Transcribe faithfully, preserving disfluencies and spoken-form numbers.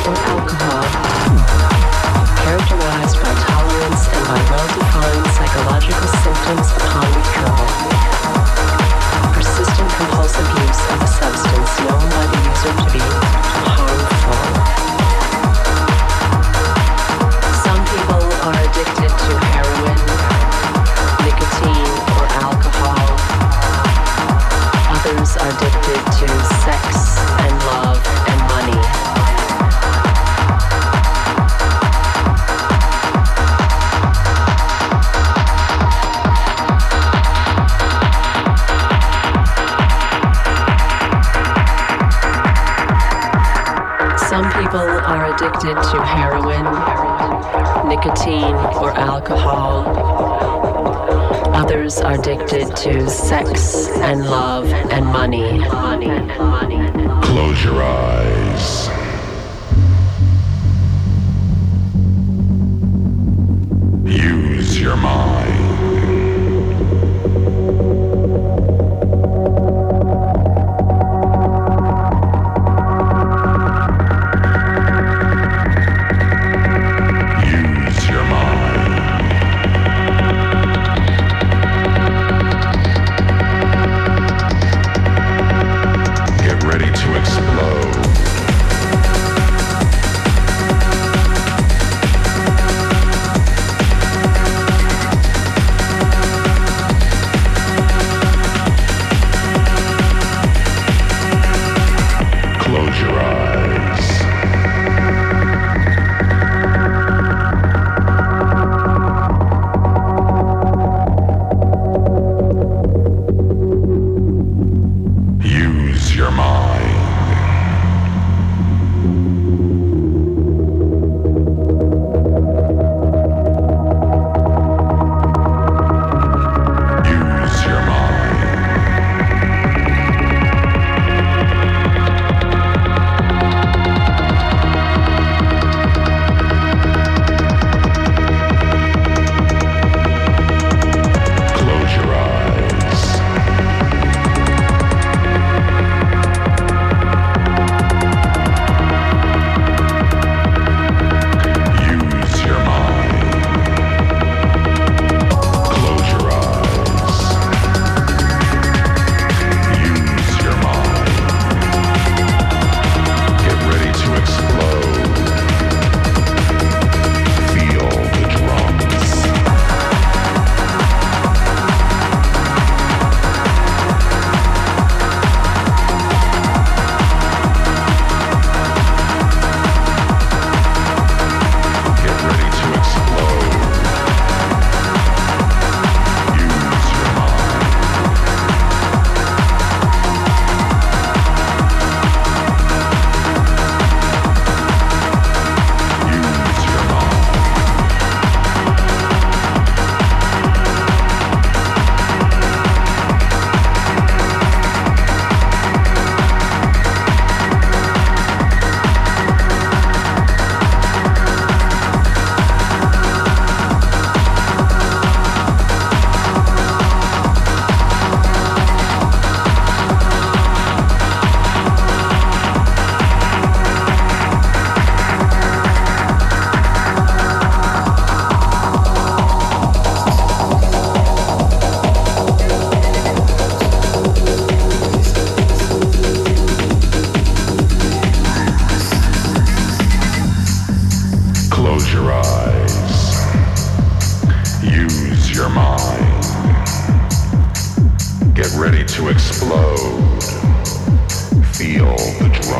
or alcohol, characterized by tolerance and by well-defined psychological symptoms upon withdrawal. Persistent compulsive use of a substance known by the user to be harmful. Some people are addicted to heroin, nicotine, or alcohol. Others are addicted to sex and love and money. Some people are addicted to heroin, nicotine, or alcohol. Others are addicted to sex and love and money. Close your eyes. Use your mind. Ready to explode. Feel the drum.